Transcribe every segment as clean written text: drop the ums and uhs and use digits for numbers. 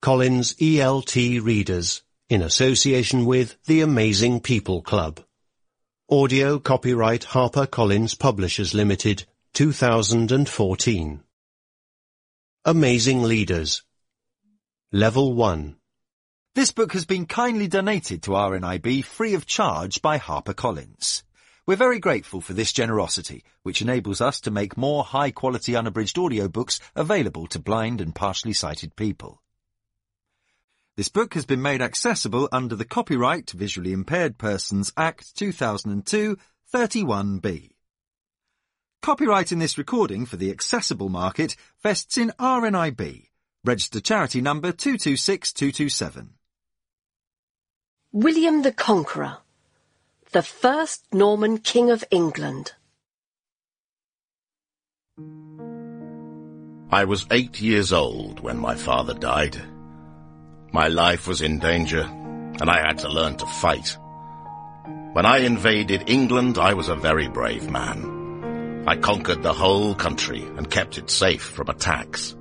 Collins ELT Readers, in association with The Amazing People Club. Audio copyright HarperCollins Publishers Limited, 2014. Amazing Leaders. Level 1. This book has been kindly donated to RNIB free of charge by HarperCollins. We're very grateful for this generosity, which enables us to make more high-quality unabridged audiobooks available to blind and partially sighted people. This book has been made accessible under the Copyright Visually Impaired Persons Act 2002, 31B. Copyright in this recording for the accessible market vests in RNIB. Registered charity number 226227. William the Conqueror, the first Norman King of England. I was 8 years old when my father died. My life was in danger, and I had to learn to fight. When I invaded England, I was a very brave man. I conquered the whole country and kept it safe from attacks.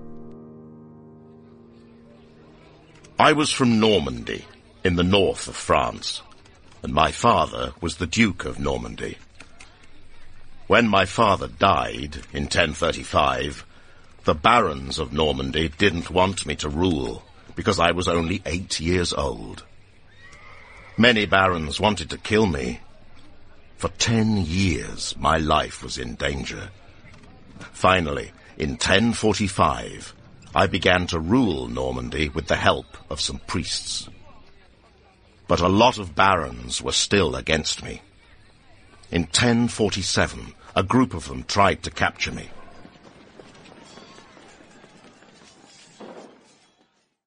I was from Normandy, in the north of France, and my father was the Duke of Normandy. When my father died in 1035, the barons of Normandy didn't want me to rule, because I was only 8 years old. Many barons wanted to kill me. For 10 years, my life was in danger. Finally, in 1045, I began to rule Normandy with the help of some priests. But a lot of barons were still against me. In 1047, a group of them tried to capture me.